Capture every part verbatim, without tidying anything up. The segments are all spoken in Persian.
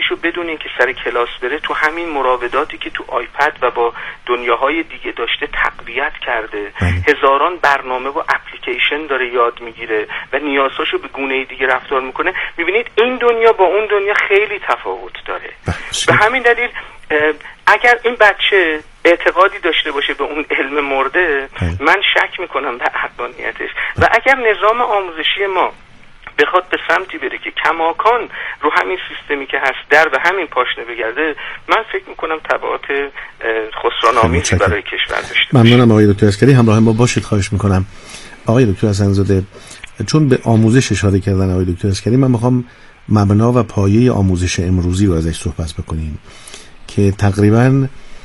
رو بدون اینکه سر کلاس بره تو همین مراوداتی که تو آیپد و با دنیاهای دیگه داشته تقویت کرده. هزاران برنامه و اپلیکیشن داره یاد میگیره و نیازهاشو به گونه دیگه رفتار میکنه. میبینید این دنیا با اون دنیا خیلی تفاوت داره. به همین دلیل اگر این بچه اعتقادی داشته باشه به اون علم مرده، من شک میکنم به حقانیتش. و اگر نظام آموزشی ما بخواد به سمتی بره که کماکان رو همین سیستمی که هست در به همین پاشنه بگرده، من فکر میکنم تبعات خسران‌آمیزی برای کشور داشته باشه. ممنونم آقای دکتر اسکری، همراه ما باشید. خواهش میکنم آقای دکتر حسن‌زاده، چون به آموزش اشاره کردن آقای دکتر اسکری، من میخوام مبنا و پایه آموزش امروزی رو ازش صحبت بکنیم که تقریباً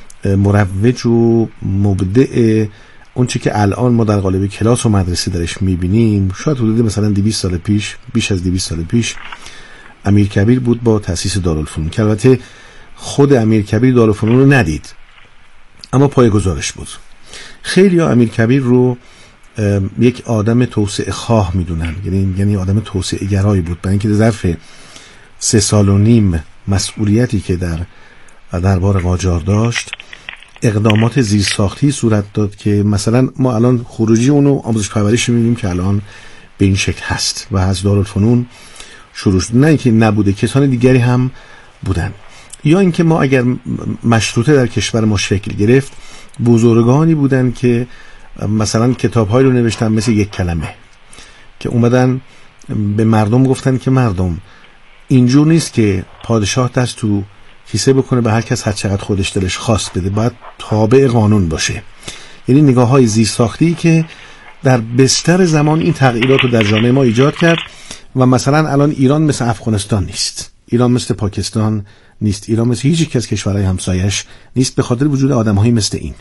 مروج و مبدع اون چی که الان ما در قالب کلاس و مدرسه درش میبینیم، شاید حدود مثلا دویست سال پیش، بیش از دویست سال پیش امیرکبیر بود با تأسیس دارالفنون، که البته خود امیرکبیر دارالفنون رو ندید اما پایه‌گذارش بود. خیلی ها امیرکبیر رو یک آدم توسعه خواه میدونن، یعنی یعنی آدم توسعه گرایی بود، برای اینکه ظرف سه سال و نیم مسئولیتی که در دربار قاجار داشت اقدامات زیرساختی صورت داد که مثلا ما الان خروجی اونو آموزش پرورش می‌بینیم که الان به این شکل هست و از دارالفنون شروع شد. نه اینکه نبوده، کسان دیگری هم بودن. یا اینکه ما اگر مشروطه در کشور ما شکل گرفت، بزرگانی بودن که مثلا کتاب‌هایی رو نوشتن مثل یک کلمه که اومدن به مردم گفتن که مردم اینجور نیست که پادشاه دست تو کیسه بکنه به هر کس هر چقدر خودش دلش خواست بده، باید تابع قانون باشه. یعنی نگاه‌های زیرساختی که در بستر زمان این تغییرات رو در جامعه ما ایجاد کرد. و مثلا الان ایران مثل افغانستان نیست، ایران مثل پاکستان نیست، ایران مثل هیچ یک از کشورهای همسایش نیست، به خاطر وجود آدم‌هایی مثل این.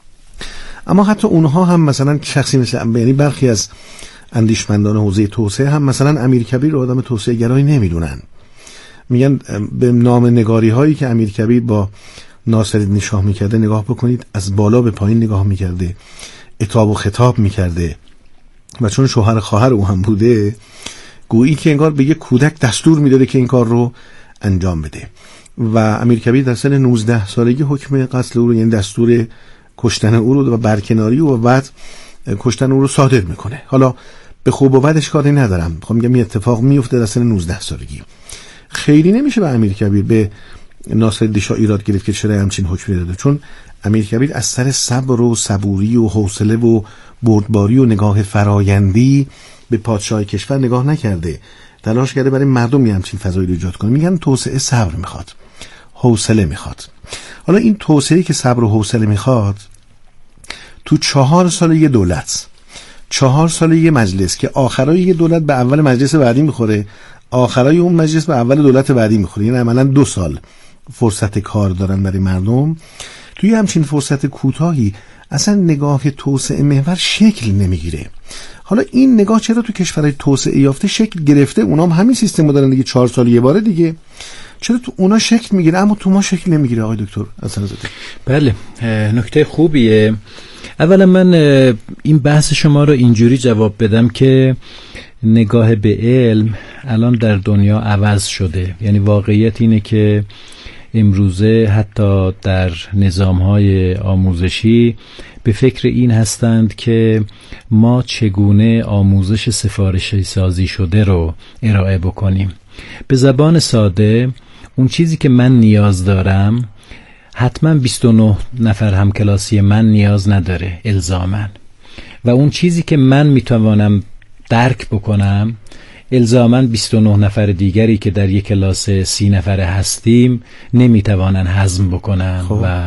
اما حتی اونها هم مثلا شخصی مثل یعنی برخی از اندیشمندان حوزه توسعه هم مثلا امیرکبیر رو آدم توسعه گرایی نمیدونن. میگن به نامه‌نگاری هایی که امیرکبیر با ناصرالدین شاه میکرده نگاه بکنید، از بالا به پایین نگاه میکرده، عتاب و خطاب میکرده و چون شوهر خواهر او هم بوده گویی که انگار به یک کودک دستور میداده که این کار رو انجام بده. و امیرکبیر در سن نوزده سالگی حکم قتل او رو، یعنی دستور کشتن او رو و برکناری و بعد کشتن او رو صادر میکنه. حالا به خوب و بدش کاری ندارم، میخوام میگم این اتفاق میفته در سن نوزده سالگی. خیلی نمیشه به امیرکبیر به ناصرالدین شاه ایراد گرفت که چرا همچین حکمی داده، چون امیرکبیر از سر صبر و صبوری و حوصله و بردباری و نگاه فرایندی به پادشاه کشور نگاه نکرده، تلاش کرده برای مردم یه همچین فضایی رو ایجاد کنه. میگن توسعه صبر میخواد، حوصله میخواد. حالا این توسعه‌ای که صبر و حوصله میخواد، تو چهار سال یه دولت، چهار سال یه مجلس که آخرای یه دولت به اول مجلس بعدی میخوره، آخرای اون مجلس به اول دولت بعدی میخوره، یعنی عملاً دو سال فرصت کار دارن برای مردم. توی همچین فرصت کوتاهی اصلا نگاه توسعه محور شکل نمیگیره. حالا این نگاه چرا تو کشورهای توسعه یافته شکل گرفته؟ اونا هم همین سیستم رو دارن دیگه، چهار سال یه باره دیگه. چرا تو اونا شکل میگیره اما تو ما شکل نمیگیره آقای دکتر حسن‌زاده؟ بله، نکته خوبیه. اولا من این بحث شما رو اینجوری جواب بدم که نگاه به علم الان در دنیا عوض شده. یعنی واقعیت اینه که امروزه حتی در نظام‌های آموزشی به فکر این هستند که ما چگونه آموزش سفارشی سازی شده رو ارائه بکنیم. به زبان ساده اون چیزی که من نیاز دارم حتما بیست و نه نفر همکلاسی من نیاز نداره الزاماً، و اون چیزی که من میتوانم درک بکنم الزاماً بیست و نه نفر دیگری که در یک کلاس سی نفره هستیم نمیتوانن هضم بکنن. خب. و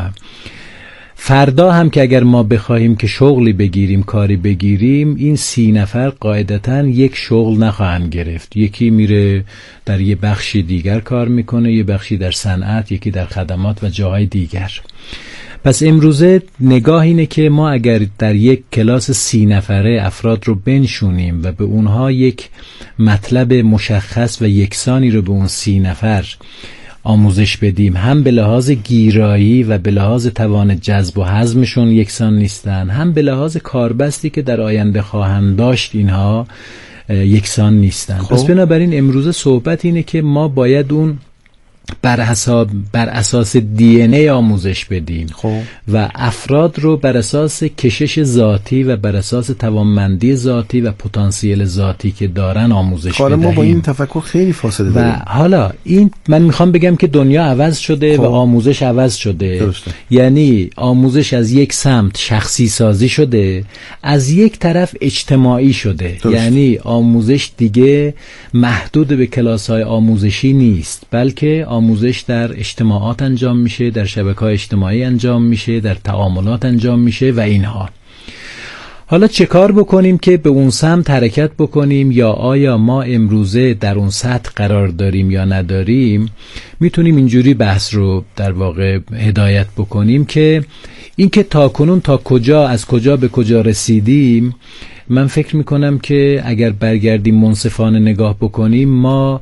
فردا هم که اگر ما بخواهیم که شغلی بگیریم، کاری بگیریم، این سی نفر قاعدتاً یک شغل نخواهند گرفت. یکی میره در یه بخشی دیگر کار میکنه، یه بخشی در صنعت، یکی در خدمات و جاهای دیگر. پس امروزه نگاه اینه که ما اگر در یک کلاس سی نفره افراد رو بنشونیم و به اونها یک مطلب مشخص و یکسانی رو به اون سی نفر آموزش بدیم، هم به لحاظ گیرایی و به لحاظ توان جذب و هضمشون یکسان نیستن، هم به لحاظ کاربستی که در آینده خواهند داشت اینها یکسان نیستن. خب. پس بنابراین امروزه صحبت اینه که ما باید اون بر حساب بر اساس دی ان ای آموزش بدیم خب. و افراد رو بر اساس کشش ذاتی و بر اساس توانمندی ذاتی و پتانسیل ذاتی که دارن آموزش بدهیم. ما با این تفکر خیلی فاصله داریم. و حالا این من میخوام بگم که دنیا عوض شده خب. و آموزش عوض شده. درسته. یعنی آموزش از یک سمت شخصی سازی شده، از یک طرف اجتماعی شده. درسته. یعنی آموزش دیگه محدود به کلاس‌های آموزشی نیست، بلکه آموزش در اجتماعات انجام میشه، در شبکه‌های اجتماعی انجام میشه، در تعاملات انجام میشه و اینها. حالا چه کار بکنیم که به اون سمت حرکت بکنیم، یا آیا ما امروزه در اون سطح قرار داریم یا نداریم؟ میتونیم اینجوری بحث رو در واقع هدایت بکنیم که این که تا کنون تا کجا از کجا به کجا رسیدیم، من فکر میکنم که اگر برگردیم منصفانه نگاه بکنیم ما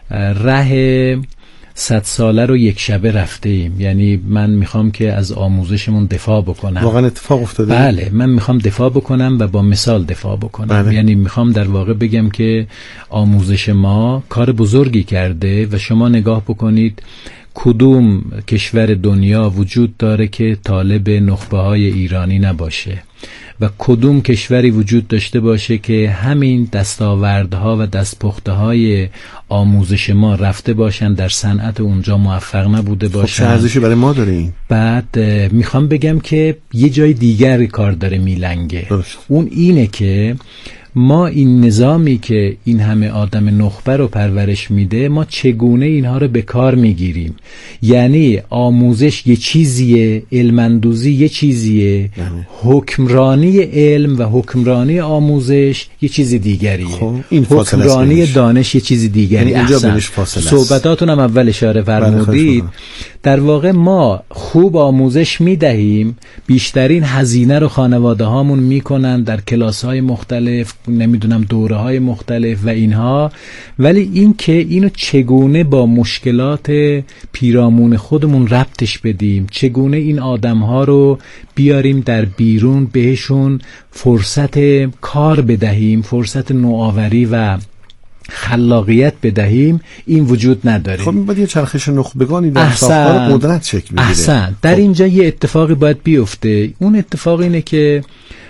ره صد ساله رو یک شبه رفته ایم. یعنی من میخوام که از آموزشمون دفاع بکنم. واقعا اتفاق افتاده؟ بله، من میخوام دفاع بکنم و با مثال دفاع بکنم. بله. یعنی میخوام در واقع بگم که آموزش ما کار بزرگی کرده و شما نگاه بکنید کدوم کشور دنیا وجود داره که طالب نخبه های ایرانی نباشه و کدوم کشوری وجود داشته باشه که همین دستاوردها و دستپخته های آموزش ما رفته باشن در صنعت اونجا موفق نبوده باشن. خب چه ارزشی برای ما داره این؟ بعد میخوام بگم که یه جای دیگر کار داره میلنگه. درست. اون اینه که ما این نظامی که این همه آدم نخبه رو پرورش میده، ما چگونه اینها رو به کار میگیریم. یعنی آموزش یه چیزیه، علم‌اندوزی یه چیزیه، حکمرانی علم و حکمرانی آموزش یه چیز دیگریه. خب این حکمرانی دانش یه چیز دیگری. احسن. صحبتاتون هم اول اشاره فرمودید. در واقع ما خوب آموزش میدهیم، بیشترین هزینه رو خانواده هامون میکنن در کلاس های مختلف، نمیدونم دوره های مختلف و اینها، ولی این که اینو چگونه با مشکلات پیرامون خودمون ربطش بدیم، چگونه این آدم ها رو بیاریم در بیرون، بهشون فرصت کار بدهیم، فرصت نوآوری و خلاقیت بدهیم، این وجود نداره. خب باید یه چرخش نخبگانی در ساختار قدرت شکل بگیره. احسن. در خب. اینجا یه اتفاقی باید بیفته. اون اتفاق اینه که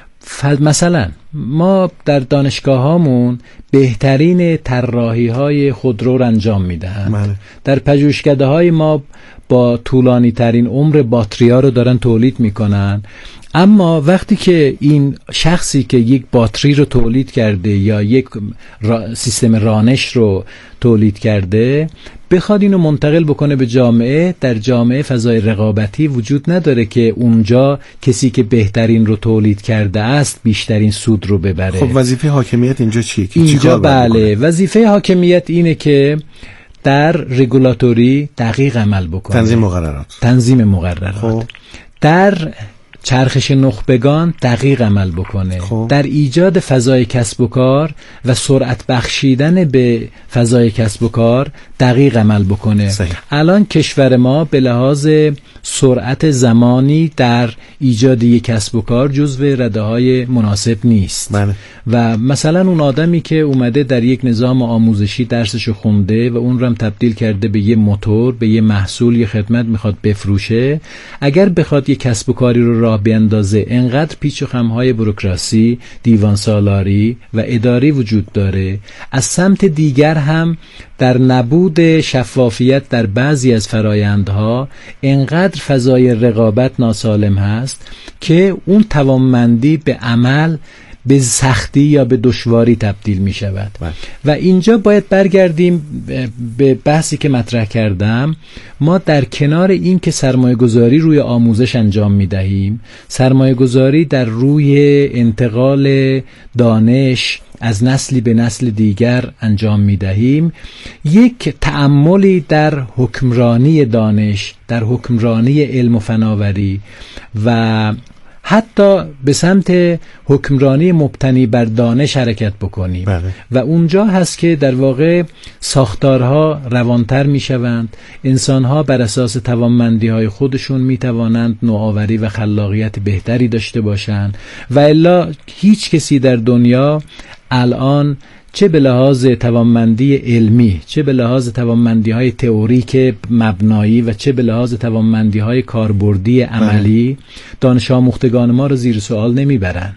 مثلا ما در دانشگاه هامون بهترین طراحی های خودرو رو انجام میدهند. بله. در پژوهشکده های ما با طولانی ترین عمر باتری ها رو دارن تولید میکنن. اما وقتی که این شخصی که یک باتری رو تولید کرده یا یک را سیستم رانش رو تولید کرده بخواد اینو منتقل بکنه به جامعه، در جامعه فضای رقابتی وجود نداره که اونجا کسی که بهترین رو تولید کرده است بیشترین سود رو ببره. خب وظیفه حاکمیت اینجا چیه؟ اینجا بله، وظیفه حاکمیت اینه که در رگولاتوری دقیق عمل بکنه. تنظیم مقررات. تنظیم مقررات. خب. در چرخش نخبگان دقیق عمل بکنه. خب. در ایجاد فضای کسب و کار و سرعت بخشیدن به فضای کسب و کار دقیق عمل بکنه. صحیح. الان کشور ما به لحاظ سرعت زمانی در ایجاد یک کسب و کار جزو رده های مناسب نیست. بله. و مثلا اون آدمی که اومده در یک نظام آموزشی درسشو خونده و اون رو هم تبدیل کرده به یه موتور، به یه محصول، یه خدمت میخواد بفروشه، اگر بخواد یه کسب و کاری رو راه بیندازه، انقدر پیچ و خم‌های بوروکراسی، دیوان سالاری و اداری وجود داره. از سمت دیگر هم در نبود شفافیت در بعضی از فرایندها انقدر فضای رقابت ناسالم هست که اون توانمندی به عمل به سختی یا به دشواری تبدیل می شود. بله. و اینجا باید برگردیم به بحثی که مطرح کردم. ما در کنار این که سرمایه گذاری روی آموزش انجام می دهیم، سرمایه گذاری در روی انتقال دانش از نسلی به نسل دیگر انجام می دهیم، یک تأملی در حکمرانی دانش، در حکمرانی علم و فناوری و حتی به سمت حکمرانی مبتنی بر دانش حرکت بکنیم. بله. و اونجا هست که در واقع ساختارها روانتر می شوند، انسانها بر اساس توانمندی های خودشون می توانند نوآوری و خلاقیت بهتری داشته باشند و الا هیچ کسی در دنیا الان چه به لحاظ توانمندی علمی، چه به لحاظ توانمندی های تئوریک مبنایی و چه به لحاظ توانمندی های کاربردی عملی دانش آموختگان ما رو زیر سوال نمیبرن.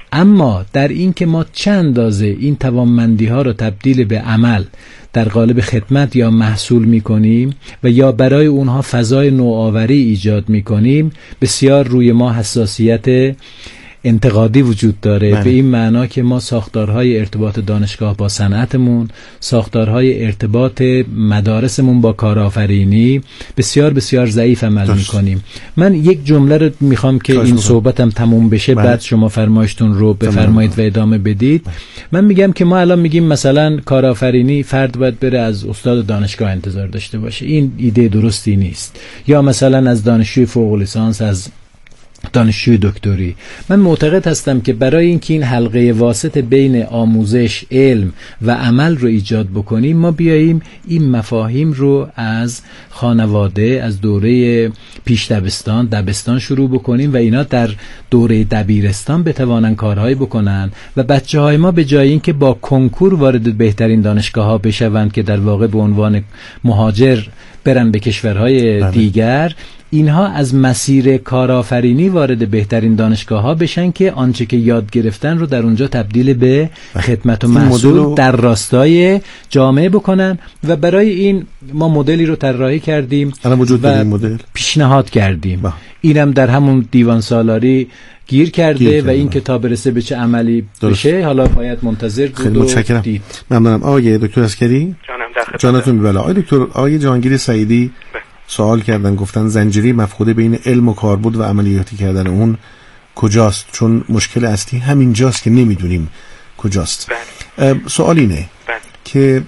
اما در این که ما چند اندازه این توانمندی ها رو تبدیل به عمل در قالب خدمت یا محصول می کنیم و یا برای اونها فضای نوآوری ایجاد می کنیم، بسیار روی ما حساسیت انتقادی وجود داره. بله. به این معنا که ما ساختارهای ارتباط دانشگاه با صنعتمون، ساختارهای ارتباط مدارسمون با کارآفرینی بسیار بسیار ضعیف عمل میکنیم. من یک جمله رو میخوام که این صحبتم تموم بشه، بله. بعد شما فرمایشتون رو بفرمایید و ادامه بدید. بله. من میگم که ما الان میگیم مثلا کارآفرینی فرد باید بره از استاد دانشگاه انتظار داشته باشه. این ایده درستی نیست. یا مثلا از دانشجوی فوق لیسانس، از دانشجوی دکتری. من معتقد هستم که برای اینکه این حلقه واسط بین آموزش، علم و عمل رو ایجاد بکنیم، ما بیاییم این مفاهیم رو از خانواده، از دوره پیش دبستان، دبستان شروع بکنیم و اینا در دوره دبیرستان بتوانن کارهایی بکنن و بچه های ما به جای اینکه با کنکور وارد بهترین دانشگاه ها بشوند که در واقع به عنوان مهاجر برن به کشورهای بله. دیگر، اینها از مسیر کارآفرینی وارد بهترین دانشگاه ها بشن که آنچه که یاد گرفتن رو در اونجا تبدیل به خدمت و محصول در راستای جامعه بکنن. و برای این ما مدلی رو طراحی کردیم وجود و این مدل پیشنهاد کردیم. با. اینم در همون دیوان سالاری گیر کرده گیر و این که تا برسه به چه عملی درست. بشه حالا باید منتظر بود. خیلی متشکرم. ممنونم. آقای دکتر عسکری، جانم در خدمت. جانتون بله. آقای دکتر، آقای جهانگیر سعیدی ب. سوال کردن، گفتن زنجیره مفقوده بین علم و کاربرد و عملیاتی کردن اون کجاست؟ چون مشکل اصلی همینجاست که نمیدونیم کجاست. بله. سوال اینه بله. که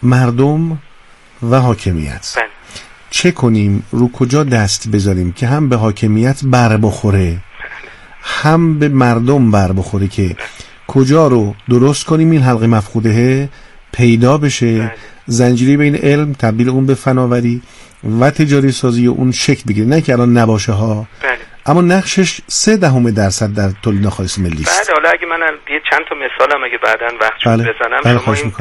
مردم و حاکمیت بله. چه کنیم، رو کجا دست بذاریم که هم به حاکمیت بر بخوره بله. هم به مردم بر بخوره، که بله. کجا رو درست کنیم این حلقه مفقوده پیدا بشه، بله. زنجیره بین علم تبدیل اون به فناوری و تجاری سازی اون شکل بگیره، نه که الان نباشه ها بله. اما نقشش سه دهم درصد در تولید ناخالص ملی است. بله. حالا اگه من یه چند تا مثالم اگه بعداً وقت بله. بزنم بله. شما این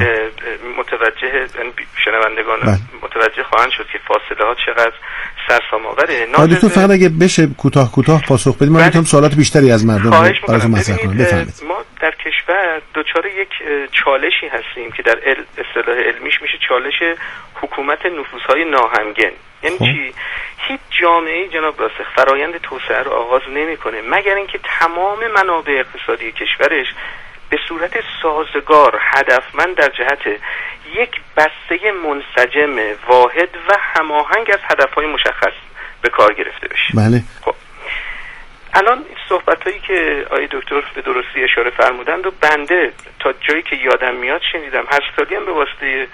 متوجه شنوندگان بله. متوجه خواهند شد که فاصله ها چقدر سرسام آوره. حالا تو فقط اگه بشه کوتاه کوتاه پاسخ بدیم، من میتونم سوالات بیشتری از مردم براتون مطرح کنم. بفرمایید. ما در کشور دچار یک چالشی هستیم که در اصطلاح علمیش میشه چالش حکومت نفوذهای ناهمگن. یعنی چی؟ هیچ جامعه‌ای جناب راسخ فرایند توسعه رو آغاز نمی‌کنه مگر اینکه تمام منابع اقتصادی کشورش به صورت سازگار، هدفمند در جهت یک بسته منسجم واحد و هماهنگ از هدف‌های مشخص به کار گرفته بشه. بله. خب الان صحبتایی که آقای دکتر به درستی اشاره فرمودند و بنده تا جایی که یادم میاد شنیدم، هر سالی هم به واسطه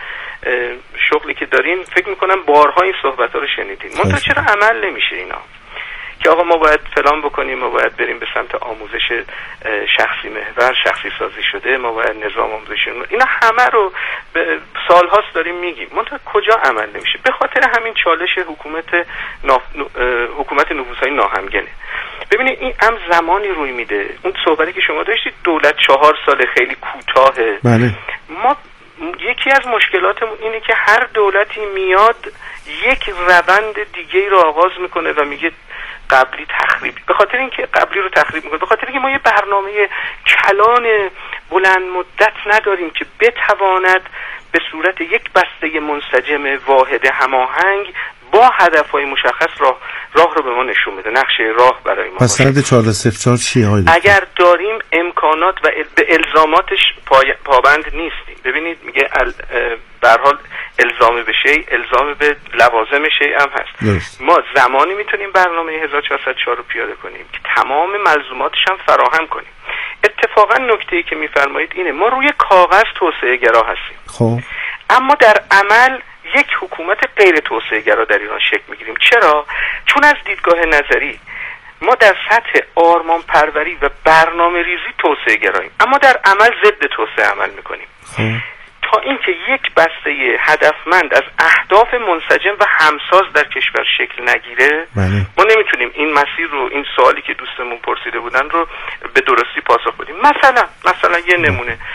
شغلی که دارین فکر میکنم بارها این صحبت‌ها رو شنیدین. منتها چرا عمل نمیشه اینا؟ که آقا ما باید فلان بکنیم، ما باید بریم به سمت آموزش شخصی محور، شخصی سازی شده، ما باید نظام آموزشی، اینا همه رو به سالهاست داریم میگیم، منتها کجا عمل نمیشه؟ به خاطر همین چالش حکومت ناف... حکومت نفوذهای ناهمگنه. ببینید این هم زمانی روی میده، اون صحبتی که شما داشتید دولت چهار سال خیلی کوتاهه. بله. ما یکی از مشکلاتمون اینه که هر دولتی میاد یک روند دیگه رو آغاز میکنه و میگه قبلی تخریب. به خاطر اینکه قبلی رو تخریب میکنه، به خاطر اینکه ما یه برنامه کلان بلند مدت نداریم که بتواند به صورت یک بسته منسجم واحد هماهنگ با هدفهای مشخص راه راه رو به ما نشون بده، نقشه راه برای ما. پس سند چهارصد صفر چهار چیه های دکتر؟ اگر داریم امکانات و ال... به الزاماتش پای... پابند نیستیم. ببینید میگه ال... به هر حال الزام به شیء الزام به لوازم شیء هم هست. درست. ما زمانی میتونیم برنامه هزار و چهارصد و چهار رو پیاده کنیم که تمام ملزوماتش هم فراهم کنیم. اتفاقا نکته‌ای که میفرمایید اینه، ما روی کاغذ توسعه گرا هستیم، خب اما در عمل یک حکومت غیر توسعه گرا در ایران شکل میگیریم. چرا؟ چون از دیدگاه نظری ما در سطح آرمان پروری و برنامه ریزی توسعه گراییم، اما در عمل ضد توسعه عمل میکنیم. خب تا اینکه یک بسته هدفمند از اهداف منسجم و همساز در کشور شکل نگیره بله. ما نمیتونیم این مسیر رو، این سوالی که دوستمون پرسیده بودن رو به درستی پاسخ بدیم. مثلا مثلا یه نمونه،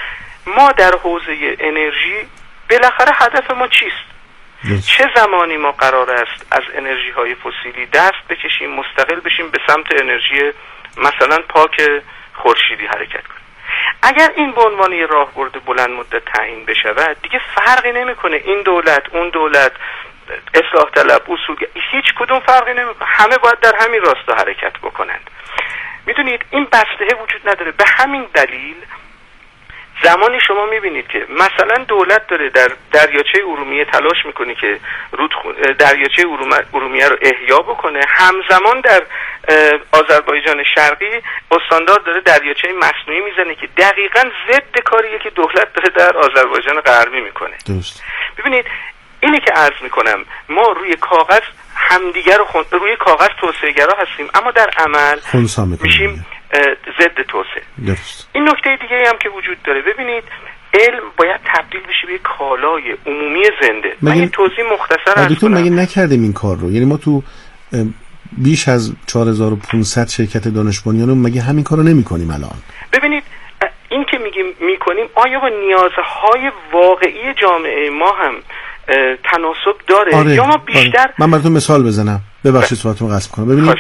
ما در حوزه انرژی بالاخره هدف ما چیست؟ yes. چه زمانی ما قرار است از انرژی های فسیلی دست بکشیم، مستقل بشیم، به سمت انرژی مثلا پاک خورشیدی حرکت کنیم؟ اگر این به عنوان یه راهبرد بلند مدت تعیین بشود، دیگه فرقی نمیکنه این دولت اون دولت، اصلاح طلب، اصول، هیچ کدوم فرقی نمیکنه، همه باید در همین راستا حرکت بکنند. میدونید این بسته‌ای وجود نداره. به همین دلیل زمانی شما میبینید که مثلا دولت داره در دریاچه ارومیه تلاش میکنه که دریاچه ارومیه رو احیا بکنه، همزمان در آذربایجان شرقی استاندار داره دریاچه مصنوعی میزنه که دقیقاً ضد کاریه که دولت داره در آذربایجان غربی میکنه. درست. ببینید اینی که عرض میکنم، ما روی کاغذ همدیگر رو خون... روی کاغذ توسعه‌گرا هستیم، اما در عمل میشیم ضد توسعه. درست. این نکته دیگه هم که وجود داره، ببینید علم باید تبدیل بشه به کالای عمومی زنده. من این توضیح مختصر عرض کنم. مگه نکردیم این کار رو؟ یعنی ما تو بیش از چهار هزار و پانصد شرکت دانش بنیان مگه همین کارو نمی‌کنیم الان؟ ببینید این که میگیم میکنیم، آیا با نیازهای واقعی جامعه ما هم تناسب داره؟ آره، یا ما بیشتر آره. من براتون مثال بزنم، ببخشید صحبتتون قطع کنم. ببینید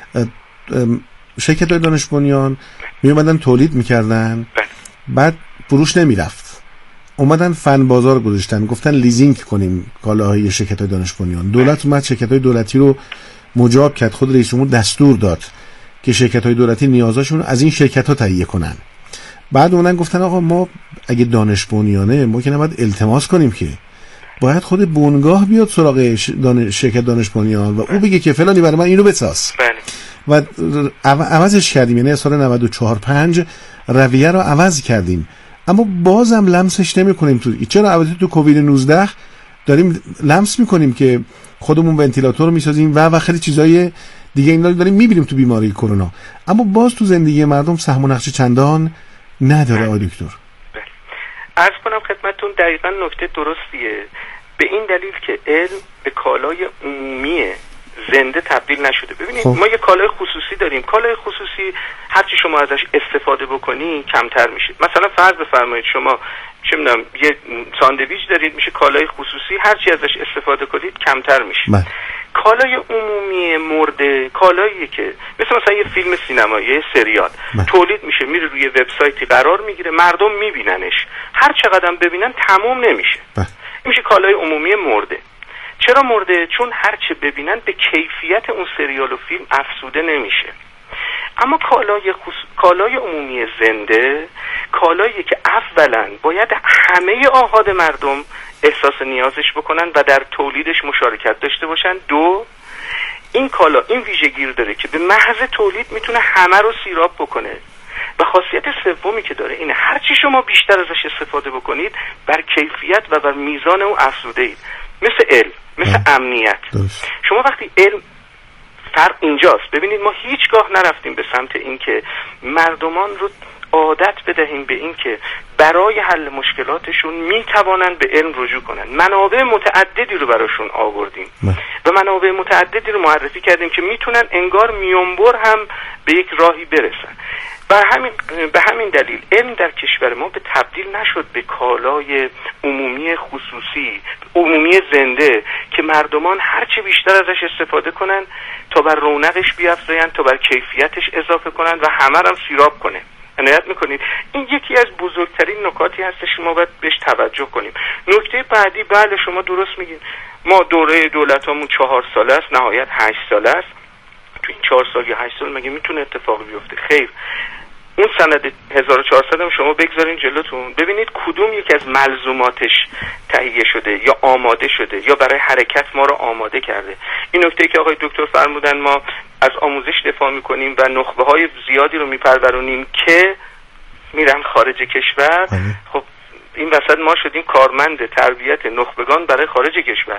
شرکت‌های دانش بنیان می اومدن تولید میکردن، بعد فروش نمیرفت، اومدن فن بازار گذاشتن، گفتن لیزینگ کنیم کالاهای شرکت‌های دانش بنیان. دولت اومد شرکت‌های دولتی رو مجاب کرد، خود رئیس جمهور دستور داد که شرکت‌های دولتی نیازاشون از این شرکت‌ها تهیه کنن. بعد اومدن گفتن آقا ما اگه دانش بنیانه، ما که نباید التماس کنیم که، باید خود بنگاه بیاد سراغ دانش شرکت دانش بنیان و او بگه که فلانی برای من اینو بساز. و عوضش کردیم، یعنی سال نود و چهار پنج رویه رو عوض کردیم، اما بازم لمسش نمی کنیم. تو چرا البته تو کووید نوزده داریم لمس میکنیم که خودمون ونتیلاتور رو میسازیم و و خیلی چیزای دیگه اینا رو داریم میبینیم تو بیماری کرونا، اما باز تو زندگی مردم سهم و نقش چندان نداره. آقای دکتر عرض کنم خدمتتون دقیقاً نکته درستیه، به این دلیل که علم به کالای عمومی زنده تبدیل نشده. ببینید خب. ما یه کالای خصوصی داریم، کالای خصوصی هرچی شما ازش استفاده بکنی کمتر میشه. مثلا فرض بفرمایید شما چه میدونم یه ساندویچ دارید، میشه کالای خصوصی، هرچی ازش استفاده کنید کمتر میشه. من. کالای عمومی مرده کالاییه که مثل مثلا یه فیلم سینمایی، یه سریال من. تولید میشه، میره روی وبسایتی قرار میگیره، مردم میبیننش، هر چقدرم ببینن تموم نمیشه. من. میشه کالای عمومی مرده. چرا مرده؟ چون هر چه ببینن به کیفیت اون سریال و فیلم افزوده نمیشه. اما کالای خص... کالای عمومی زنده کالایی که اولا باید همه آحاد مردم احساس نیازش بکنن و در تولیدش مشارکت داشته باشن. دو، این کالا این ویژگی رو داره که به محض تولید میتونه همه رو سیراب بکنه. و خاصیت سومی که داره اینه هر چی شما بیشتر ازش استفاده بکنید بر کیفیت و بر میزان اون افزوده اید. مثل علم، مثل امنیت. درست. شما وقتی علم فرق اینجاست. ببینید ما هیچگاه نرفتیم به سمت این که مردمان رو عادت بدهیم به این که برای حل مشکلاتشون میتوانند به علم رجوع کنند. منابع متعددی رو براشون آوردیم و منابع متعددی رو معرفی کردیم که میتونن انگار میانبر هم به یک راهی برسن. و همین به همین دلیل علم در کشور ما به تبدیل نشد به کالای عمومی خصوصی، عمومی زنده که مردمان هرچی بیشتر ازش استفاده کنن تا بر رونقش بیافزاین، تا بر کیفیتش اضافه کنن و همه هم سیراب کنه. عنایت میکنید این یکی از بزرگترین نکاتی هستش که ما باید بهش توجه کنیم. نکته بعدی، بله شما درست میگین، ما دوره دولتامون چهار ساله است، نهایت هشت ساله است. تو این چهار سال یا هشت سال مگه میتونه اتفاقی بیفته؟ خیر. اون سند هزار و چهارصد هم شما بگذارین جلوتون، ببینید کدوم یکی از ملزوماتش تهیه شده یا آماده شده یا برای حرکت ما رو آماده کرده. این نکته که آقای دکتر فرمودن ما از آموزش دفاع میکنیم و نخبه های زیادی رو میپرورونیم که میرن خارج کشور. خب این وسط ما شدیم کارمند تربیت نخبگان برای خارج کشور.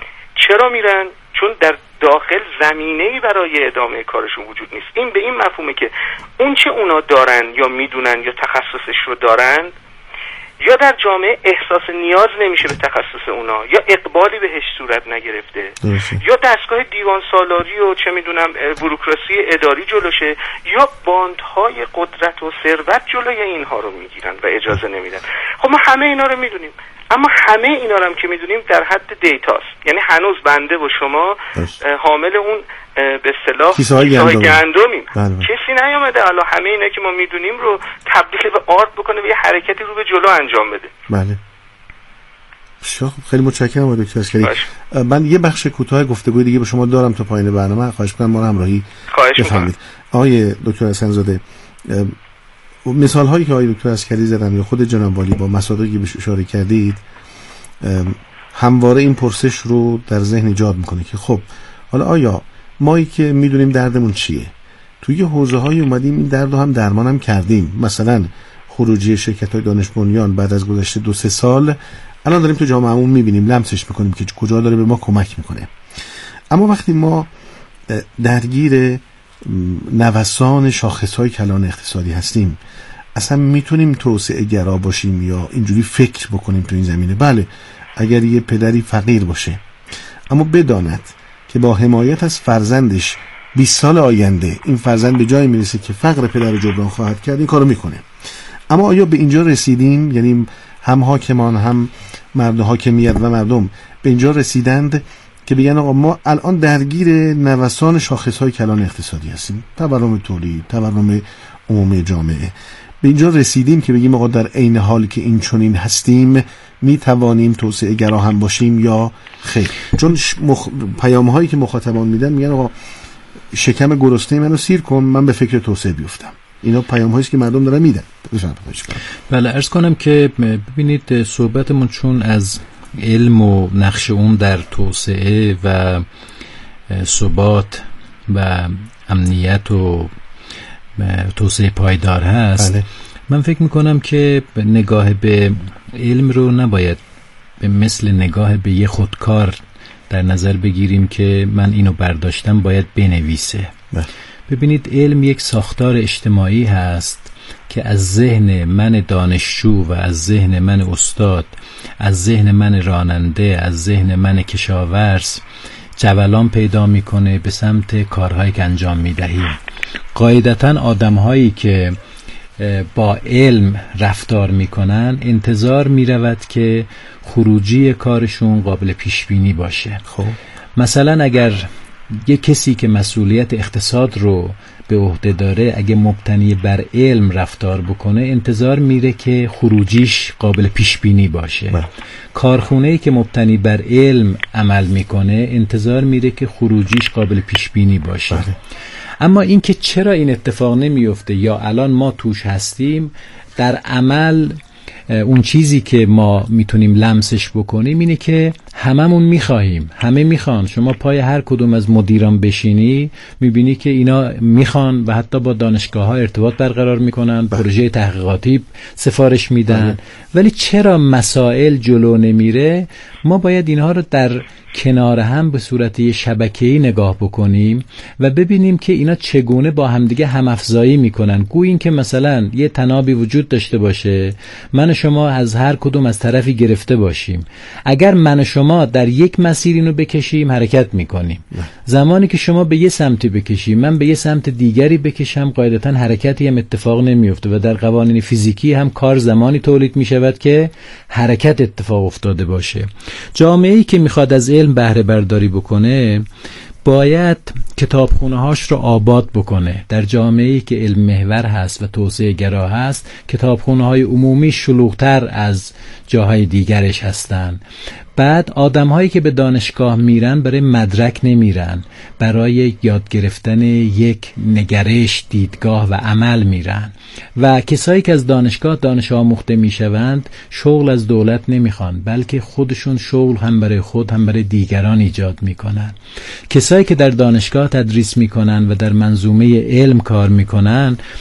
چرا میرن؟ چون در داخل زمینه‌ای برای ادامه کارشون وجود نیست. این به این مفهومه که اون چه اونا دارن یا میدونن یا تخصصش رو دارن یا در جامعه احساس نیاز نمیشه به تخصص اونا، یا اقبالی بهش صورت نگرفته، یا دستگاه دیوان سالاری و چه میدونم بوروکراسی اداری جلوشه، یا باندهای قدرت و ثروت جلوی اینها رو میگیرن و اجازه نمیدن. خب ما همه اینا رو میدونیم، اما همه اینا رو هم که میدونیم در حد دیتاست. یعنی هنوز بنده و شما حامل اون به اصطلاح کیسه‌های گندمیم. کسی نیامده حالا همه اینا که ما میدونیم رو تبدیل به آرت بکنه و یه حرکتی رو به جلو انجام بده. بله. خیلی متشکرم آقای دکتر عسکری. من یه بخش کوتاه گفتگوی دیگه به شما دارم تا پایان برنامه. خواهش می‌کنم ما رو همراهی بفرمایید. آقای دکتر حسن‌زاده، مثال هایی که آقای دکتر عسکری زدن یا خود جناب والی با مسائلی که بهش اشاره کردید همواره این پرسش رو در ذهن ایجاد میکنه که خب حالا آیا مایی که میدونیم دردمون چیه توی حوزه های اومدیم این درد رو هم درمان هم کردیم، مثلا خروجی شرکت های دانش بنیان بعد از گذشته دو سه سال الان داریم تو جامعهمون میبینیم، لمسش میکنیم که کجا داره به ما کمک میکنه. اما وقتی ما درگیر نوسان شاخص‌های کلان اقتصادی هستیم اصلا میتونیم توسعه گرا باشیم یا اینجوری فکر بکنیم تو این زمینه؟ بله، اگر یه پدری فقیر باشه اما بداند که با حمایت از فرزندش بیست سال آینده این فرزند به جای میرسه که فقر پدر رو جبران خواهد کرد، این کارو میکنه. اما آیا به اینجا رسیدیم؟ یعنی هم حاکمان هم مرد حاکمیت و مردم به اینجا رسیدند که بگن آقا ما الان درگیر نوسان شاخص‌های کلان اقتصادی هستیم، تورم تولید، تورم عمومی جامعه، به اینجا رسیدیم که بگیم آقا در عین حال که این چنین هستیم می توانیم توسعه گرا هم باشیم یا خیر؟ چون مخ... پیام‌هایی که مخاطبان میدن میگن آقا شکم گرسنه منو سیر کن من به فکر توسعه بیفتم. اینا پیام‌هایی که مردم دارن میدن. بله، عرض کنم که ببینید صحبتمون چون از علم و نقش اون در توسعه و ثبات و امنیت و توسعه پایدار هست، بله. من فکر میکنم که نگاه به علم رو نباید به مثل نگاه به یه خودکار در نظر بگیریم که من اینو برداشتم باید بنویسه. بله. ببینید علم یک ساختار اجتماعی هست که از ذهن من دانشجو و از ذهن من استاد، از ذهن من راننده، از ذهن من کشاورز جولان پیدا میکنه به سمت کارهایی که انجام میدهیم. قاعدتاً آدمهایی که با علم رفتار میکنن انتظار میرود که خروجی کارشون قابل پیش بینی باشه. خب مثلا اگر یک کسی که مسئولیت اقتصاد رو به عهده داره اگه مبتنی بر علم رفتار بکنه انتظار میره که خروجیش قابل پیش بینی باشه. بله. کارخونه‌ای که مبتنی بر علم عمل میکنه انتظار میره که خروجیش قابل پیش بینی باشه. بله. اما این که چرا این اتفاق نمیفته یا الان ما توش هستیم، در عمل اون چیزی که ما میتونیم لمسش بکنیم اینه که هممون میخواهیم، همه میخوان. شما پای هر کدوم از مدیران بشینی میبینی که اینا میخوان و حتی با دانشگاه ها ارتباط برقرار میکنن، پروژه تحقیقاتی سفارش میدن. ولی چرا مسائل جلو نمیره؟ ما باید اینها رو در کنار هم به صورت یه شبکه‌ای نگاه بکنیم و ببینیم که اینا چگونه با همدیگه همافزایی میکنن. گویا این که مثلا یه تنابی وجود داشته باشه، من و شما از هر کدوم از طرفی گرفته باشیم. اگر من و شما در یک مسیر اینو بکشیم حرکت میکنیم. زمانی که شما به یه سمتی بکشیم من به یه سمت دیگری بکشم قاعدتاً حرکتی هم اتفاق نمیفته و در قوانین فیزیکی هم کار زمانی تولید میشود که حرکت اتفاق افتاده باشه. جامعه‌ای که میخواد از علم بهره برداری بکنه باید کتابخونه هاش رو آباد بکنه. در جامعه‌ای که علم محور هست و توسعه گرا هست کتابخونه های عمومی شلوغ‌تر از جاهای دیگرش هستن. بعد آدم هایی که به دانشگاه میرن برای مدرک نمیرن، برای یاد گرفتن یک نگرش، دیدگاه و عمل میرن. و کسایی که از دانشگاه دانش آموخته میشوند شغل از دولت نمیخوان، بلکه خودشون شغل هم برای خود هم برای دیگران ایجاد میکنن. کسایی که در دانشگاه تدریس میکنن و در منظومه علم کار میکنن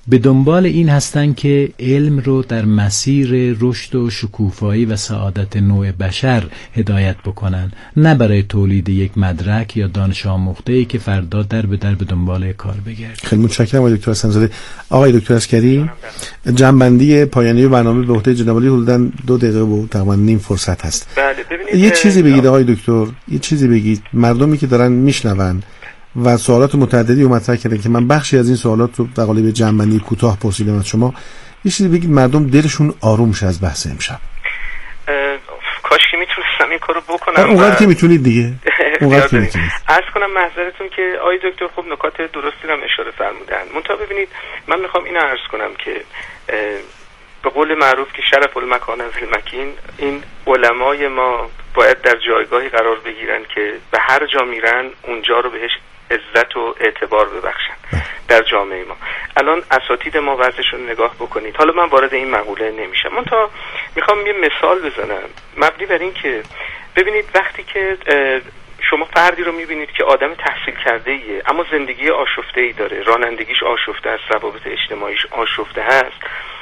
به دنبال این هستن که علم رو در مسیر رشد و شکوفایی و سعادت نوع بشر هدایت بکنن، نه برای تولید یک مدرک یا دانش آموخته‌ای که فردا در به در به دنبال کار بگرد. خیلی متشکرم آقای دکتر حسن‌زاده. آقای دکتر عسکری، جنبندی پایانی برنامه به عهده جناب عالی حدوداً دو دقیقه و تقریباً نیم فرصت هست. بله ببینید یه چیزی بگید آقای دکتر، یه چیزی بگید مردمی که دارن میشنون و سوالات متعددی رو مطرح کردن که من بخشی از این سوالات رو در قالب جنبندی کوتاه پرسیدم از شما، یه چیزی بگید مردم دلشون آروم شه از بحث امشب. کاش که میتونستم این کارو بکنم. اونقدر که میتونید دیگه. اونقدر که میتونید. عرض کنم معذرتون که آقای دکتر خب نکات درستی رو اشاره فرمودن. منتها ببینید من میخوام اینو عرض کنم که به قول معروف که شرف المکان از المکین، این علمای ما باید در جایگاهی قرار بگیرن که به هر جا میرن اونجا رو بهش عزت و اعتبار ببخشن در جامعه ما. الان اساتید ما وضعشون نگاه بکنید. حالا من وارد این مقوله نمیشم، من تا میخوام یه مثال بزنم مبنی بر این که ببینید وقتی که شما فردی رو میبینید که آدم تحصیل کرده ایه اما زندگی آشفته ای داره، رانندگیش آشفته است، روابط اجتماعیش آشفته هست،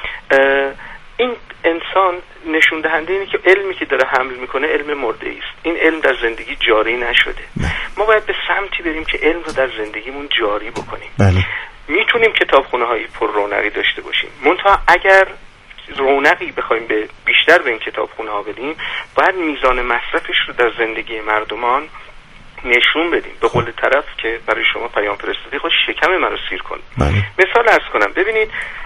این انسان نشون دهنده اینه که علمی که داره حمل میکنه علم مرده است. این علم در زندگی جاری نشده. ما باید به سمتی بریم که علم رو در زندگیمون جاری بکنیم. بله. میتونیم کتابخونه های پر رونقی داشته باشیم، منتها اگر رونقی بخوایم به بیشتر به این کتابخونه ها بدیم باید میزان مصرفش رو در زندگی مردمان نشون بدیم. به قول طرف که برای شما پیام فرستادی خود شکم منو سیر کن. بله. مثال عرض کنم. ببینید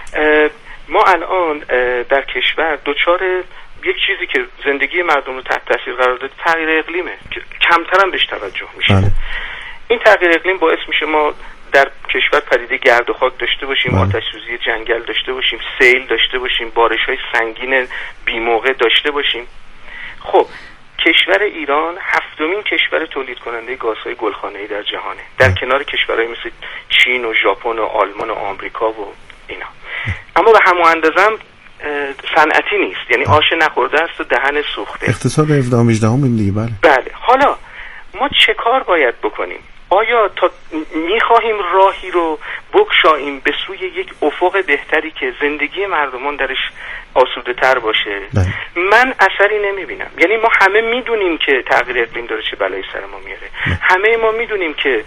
ما الان در کشور دوچار یک چیزی که زندگی مردم رو تحت تاثیر قرار داده تغییر اقلیمه که کمتر هم بهش توجه میشه. بله. این تغییر اقلیم باعث میشه ما در کشور پدیده گرد و خاک داشته باشیم، بله. آتش سوزی جنگل داشته باشیم، سیل داشته باشیم، بارش‌های سنگین بی‌موقع داشته باشیم. خب کشور ایران هفتمین کشور تولید کننده گازهای گلخانه‌ای در جهانه، در کنار کشورهای مثل چین و ژاپن و آلمان و آمریکا و اینا. اما به همون اندازه هم صنعتی نیست، یعنی آش نخورده است و دهن سوخته. اقتصاد هفدهم هجدهم دیگه. بله. بله. حالا ما چه کار باید بکنیم؟ آیا تا میخواهیم راهی رو بگشاییم به سوی یک افق بهتری که زندگی مردمان درش آسوده تر باشه؟ بله. من اثری نمیبینم. یعنی ما همه میدونیم که تغییر اقلیم داره چه بلایی سر ما میاره. بله. همه ما میدونیم که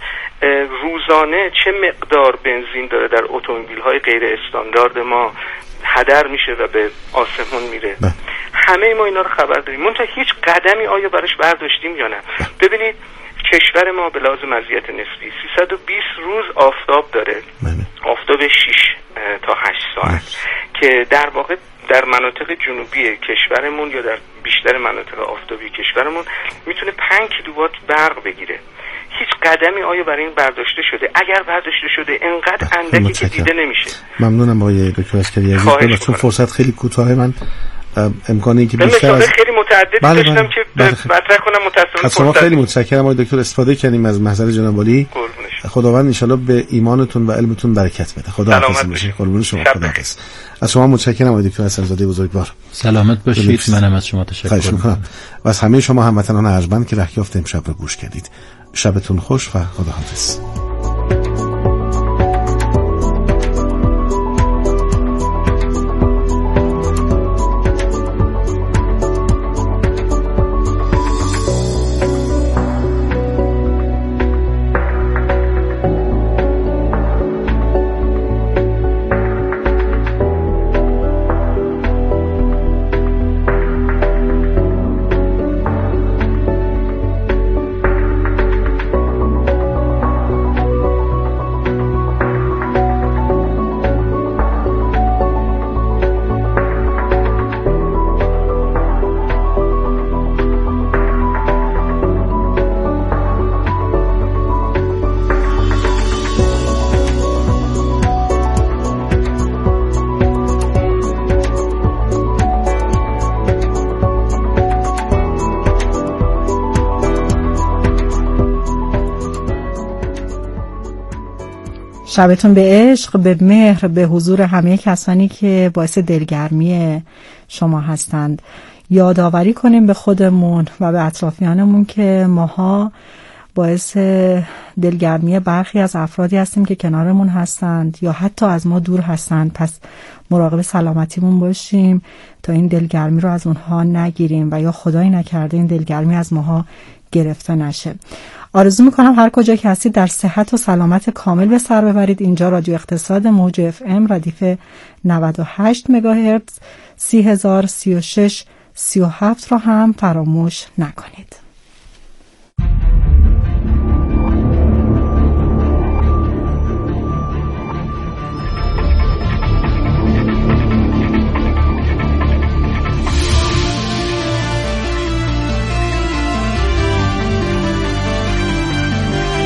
روزانه چه مقدار بنزین داره در اتومبیل های غیر استاندارد ما هدر میشه و به آسمون میره. بله. همه ما اینا رو خبر داریم. منتها هیچ قدمی آیا براش برداشتیم یا نه؟ بله. ببینید کشور ما به لحاظ مزیت نسبی سیصد و بیست روز آفتاب داره. بله. آفتاب شش تا هشت ساعت. بله. که در واقع در مناطق جنوبی کشورمون یا در بیشتر مناطق آفتابی کشورمون میتونه پنج کیلووات برق بگیره. هیچ قدمی آیا برای این برداشته شده؟ اگر برداشته شده انقدر اندکی که دیده نمیشه. ممنونم آقای دکتر عسکری عزیز. چون فرصت خیلی کوتاهه من امکانی که بیشتر از خیلی متعدد بله داشتم بله که بله مطرح کنم. متأسفانه از شما خیلی متشکرم آقای دکتر. استفاده کردیم از محضر جناب عالی. خداوند ان شاءالله به ایمانتون و علمتون برکت بده. خدا حافظ باشید. قربون شما. خدا حافظ. از شما متشکرم آقای دکتر حسن‌زاده بزرگوار. سلامت باشید. منم از شما تشکر می‌کنم و از همه شما هموطنان ارجمند که رهیافت امشب رو گوش کردید. شبتون خوش و خدا حافظ. شبتون به عشق، به مهر، به حضور همه کسانی که باعث دلگرمی شما هستند. یادآوری کنیم به خودمون و به اطرافیانمون که ماها باعث دلگرمی برخی از افرادی هستیم که کنارمون هستند یا حتی از ما دور هستند. پس مراقب سلامتیمون باشیم تا این دلگرمی رو از اونها نگیریم و یا خدای نکرده این دلگرمی از ماها گرفته نشه. آرزو میکنم هر کجا که هستید در صحت و سلامت کامل به سر ببرید. اینجا رادیو اقتصاد موج اف ام ردیف نود و هشت مگاهرتز سی هزار سی و شش سی و هفت رو هم فراموش نکنید.